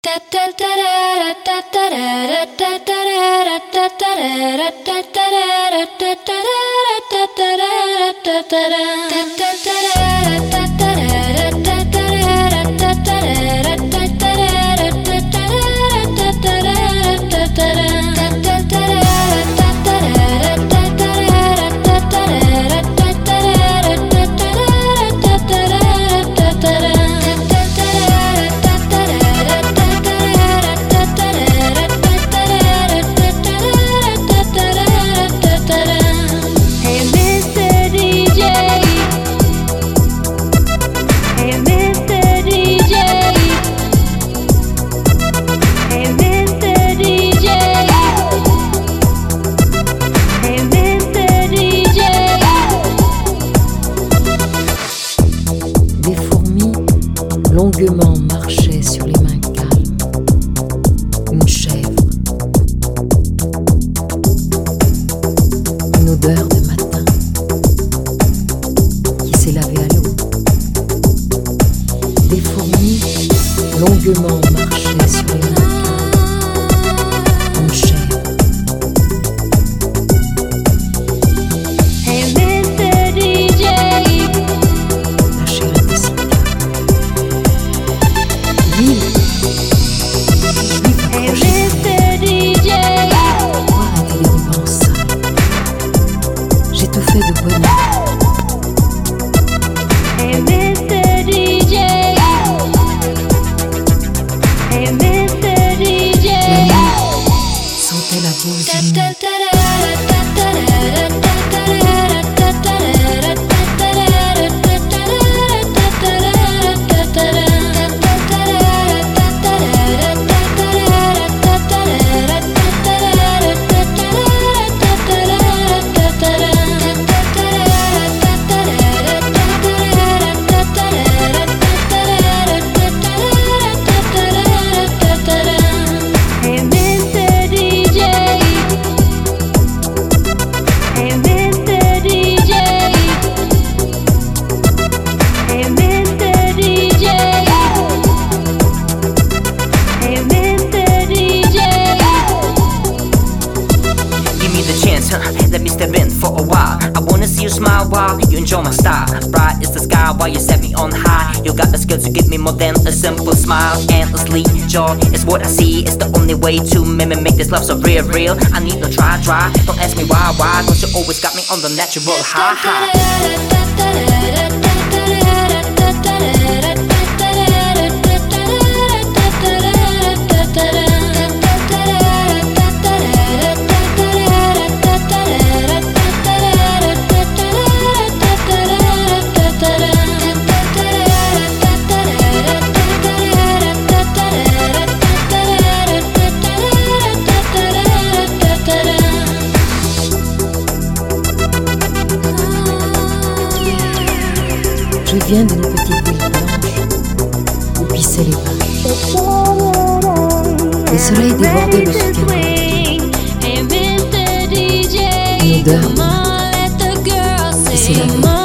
Longuement marchait sur les mains calmes une chèvre, une odeur de matin qui s'est lavée à l'eau. Des fourmis longuement marchaient sur les mains calmes une chèvre. Hey Mr. DJ, La chair était si calme. hey Mr. DJ, Pourquoi arrêter les rubans sales? J'ai tout fait de bonheur. hey Mr. DJ, hey Mr. DJ. La nuit sentait la bouse humaine. Let me step in for a while. I wanna see you smile while you enjoy my style. Bright is the sky while you set me on high. You got the skills to give me more than a simple smile. Endlessly, joy is what I see. It's the only way to make this love so real, real. I need no try. Don't ask me why, cause you always got me on the natural high. Je viens d'une petite ville blanche où pissaient les vaches. Le soleil débordait le souterrain. Hey Mr. DJ, Une odeur come on, let the girls qui s'est sing. lavée.